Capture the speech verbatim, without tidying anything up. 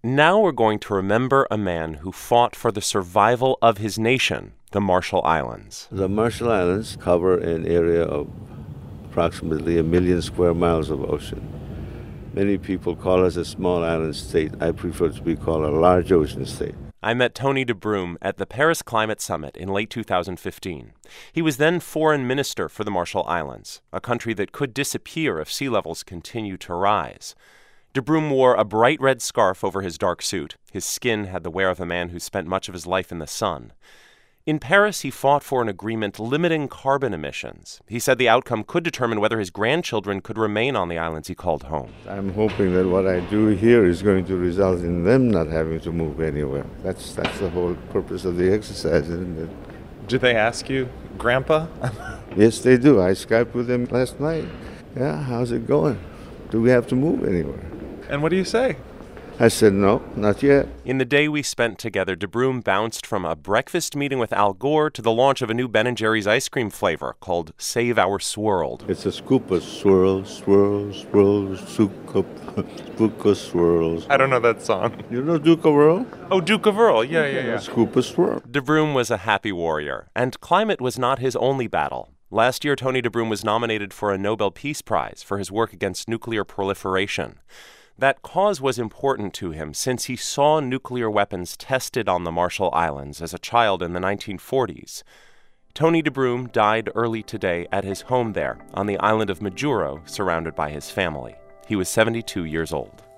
Now we're going to remember a man who fought for the survival of his nation, the Marshall Islands. The Marshall Islands cover an area of approximately a million square miles of ocean. Many people call us a small island state. I prefer to be called a large ocean state. I met Tony DeBruym at the Paris Climate Summit in late two thousand fifteen. He was then foreign minister for the Marshall Islands, a country that could disappear if sea levels continue to rise. DeBruym wore a bright red scarf over his dark suit. His skin had the wear of a man who spent much of his life in the sun. In Paris, he fought for an agreement limiting carbon emissions. He said the outcome could determine whether his grandchildren could remain on the islands he called home. I'm hoping that what I do here is going to result in them not having to move anywhere. That's that's the whole purpose of the exercise, isn't it? Did they ask you, Grandpa? Yes, they do. I Skyped with them last night. Yeah, how's it going? Do we have to move anywhere? And what do you say? I said, no, not yet. In the day we spent together, DeBruym bounced from a breakfast meeting with Al Gore to the launch of a new Ben and Jerry's ice cream flavor called Save Our Swirled. It's a scoop of swirl, swirl, swirl, scoop, scoop of swirls. I don't know that song. You know Duke of Earl? Oh, Duke of Earl. Yeah, yeah, yeah. A scoop of swirl. DeBruym was a happy warrior, and climate was not his only battle. Last year, Tony DeBruym was nominated for a Nobel Peace Prize for his work against nuclear proliferation. That cause was important to him since he saw nuclear weapons tested on the Marshall Islands as a child in the nineteen forties. Tony DeBruym died early today at his home there on the island of Majuro, surrounded by his family. He was seventy-two years old.